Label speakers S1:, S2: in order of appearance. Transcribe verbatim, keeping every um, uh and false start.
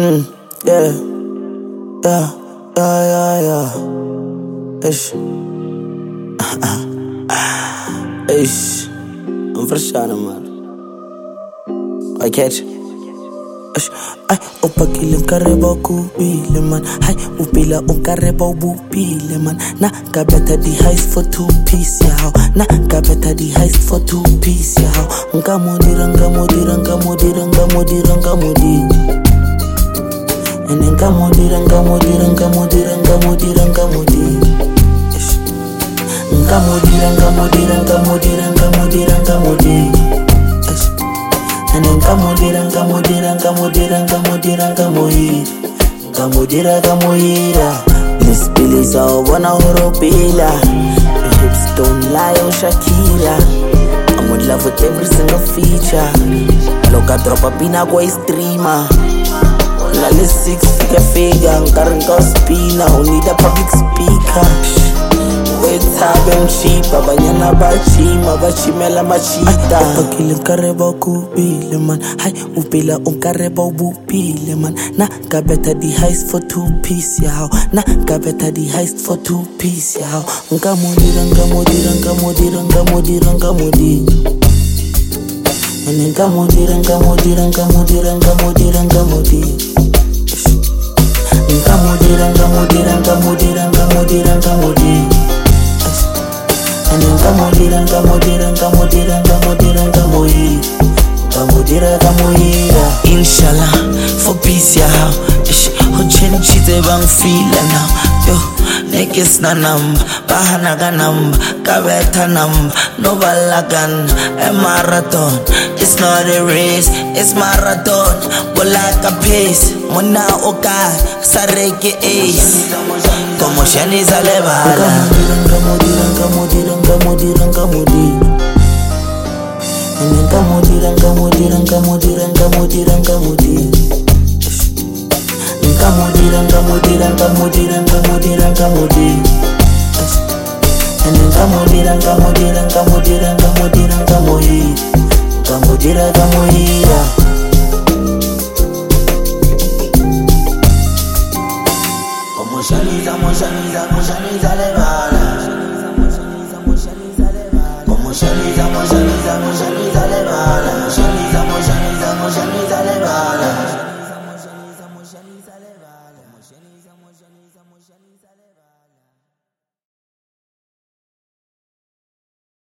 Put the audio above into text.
S1: Mm, yeah, yeah, yeah, yeah, yeah. Ish, ish. I'm fresh out of man. I catch. Ish, ay, upakile kareba kubile man. Hay, upila unkareba ubupile man. Na kabeta di heist for two piece yao. Na kabeta di heist for two piece yao. Ngamodira, ngamodira, ngamodira, ngamodira, ngamodira. And then ngamodira, ngamodira, ngamodira, ngamodira, ngamodira. Ngamodira, ngamodira, ngamodira, ngamodira, ngamodira. And then ngamodira, ngamodira, ngamodira, ngamodira, ngamodira. Ngamodira, ngamodira. Miss Billy sawubona horopila. Your hips don't lie, oh Shakira. I'm in love with every single feature. Loka drop a pina kwa streamer. Lale six figure figure, nkareng ka spina, who need a public speaker. Wait haben cheaper, banyana ba chima, ba chimela machita. Upakile nkareba kubile man, hay upila unkareba ubupile man. Na kabeta di heist for two piece yao, na kabeta di heist for two piece yao. Ngamodira, ngamodira, ngamodira, ngamodira, ngamodira. And then ngamodira, ngamodira, ngamodira, ngamodira, ngamodira. Ngamodira, ngamodira, ngamodira, ngamodira, ngamodira. And then ngamodira, ngamodira, ngamodira, ngamodira, ngamodira. Ngamodira, ngamodira.
S2: Inshallah, for peace ya how. Ish, ho chen chite bang feel now. Yo, nekis na number, bahana ga number, kabeta number, no balagan, a marathon. It's not a race, it's marathon. Go like a pace, mona oka, sareke ace. Como shani zalebala.
S1: Ngamodira, ngamodira, ngamodira, ngamodira. And then ngamodira, ngamodira, ngamodira, ngamodira, ngamodira. Ngamodira, ngamodira, ngamodira, ngamodira, ngamodira. And then ngamodira, ngamodira, ngamodira, ngamodira, ngamodira. Ngamodira, ngamodira.
S2: Como shaniza, mo shaniza, mo shaniza lebala. Como shaniza, mo shaniza, mo shaniza, mo shaniza.